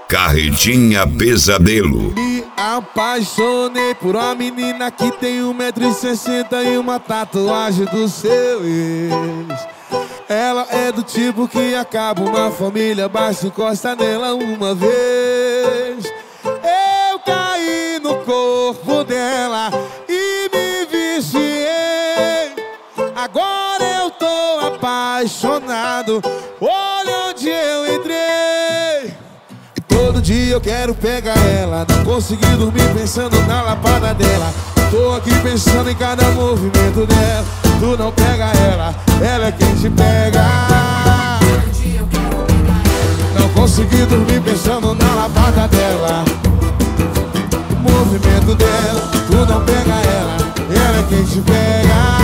Carretinha Pesadelo. Me apaixonei por uma menina que tem 1,60 m e uma tatuagem do seu ex. Ela é do tipo que acaba uma família, basta encostar nela uma vez. Eu caí no corpo dela e me viciei. Agora eu tô apaixonado, olha onde eu entrei. Todo dia eu quero pegar ela, não consegui dormir pensando na lapada dela. Tô aqui pensando em cada movimento dela. Tu não pega ela, ela é quem te pega. Todo dia eu quero pegar ela, não consegui dormir pensando na lapada dela. O movimento dela, tu não pega ela é quem te pega.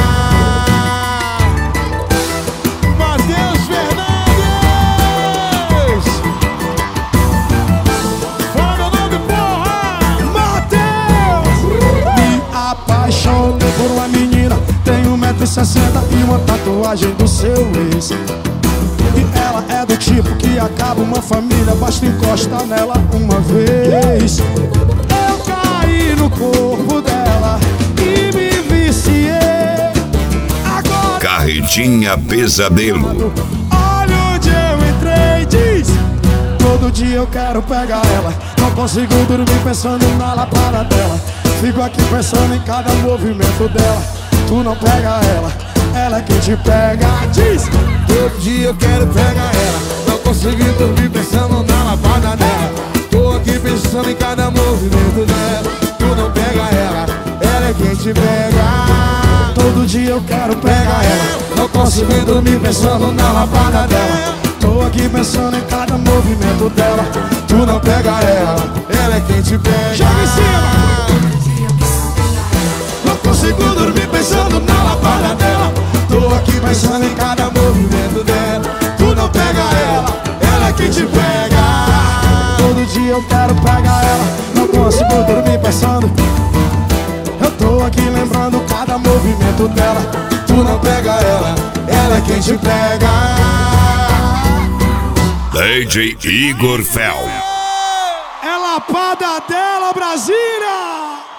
Apaixonei por uma menina, tem 1,60 m e uma tatuagem do seu ex. E ela é do tipo que acaba uma família, basta encostar nela uma vez. Eu caí no corpo dela e me viciei. Agora Carretinha Pesadelo. olha onde eu entrei, diz. Todo dia eu quero pegar ela, não consigo dormir pensando na lapada dela. Fico aqui pensando em cada movimento dela. Tu não pega ela é quem te pega, diz. Todo dia eu quero pegar ela, não consegui dormir pensando na lapada dela. Tô aqui pensando em cada movimento dela. Tu não pega ela é quem te pega. Todo dia eu quero pegar ela, não consegui dormir pensando na lapada dela. tô aqui pensando em cada movimento dela. Tu não pega ela é quem te pega. Joga em cima! Não consigo dormir pensando na lapada dela. Tô aqui pensando em cada movimento dela. Tu não pega ela é quem te pega. Todo dia eu quero pegar ela, não consigo dormir pensando. Eu tô aqui lembrando cada movimento dela. Tu não pega ela é quem te pega. DJ Igor Fel. É lapada dela, Brasília!